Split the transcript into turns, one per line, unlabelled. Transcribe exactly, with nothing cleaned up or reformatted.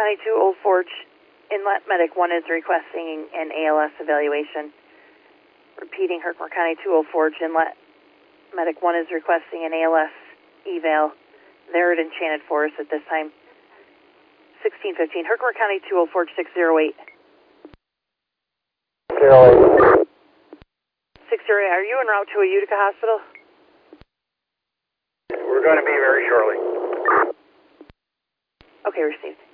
County two, Old Forge Inlet, Medic one is requesting an A L S evaluation. Repeating, Herkimer County two, Old Forge Inlet, Medic one is requesting an A L S eval. They're at Enchanted Forest at this time. sixteen fifteen, Herkimer County two, Old Forge six zero eight.
zero eight.
six zero eight, are you en route to a Utica hospital?
We're going to be very shortly.
Okay, received.